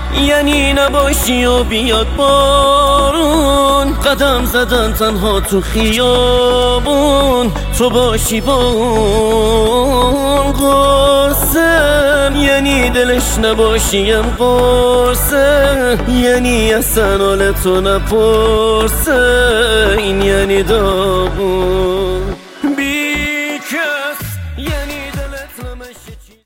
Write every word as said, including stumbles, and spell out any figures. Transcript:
یعنی نباشی و بیاد بارون، قدم زدن تنها تو خیابون، تو باشی با اون قرصم. یعنی دلش نباشیم قرصه، یعنی اصلا حال تو نپرسه، این یعنی داغون.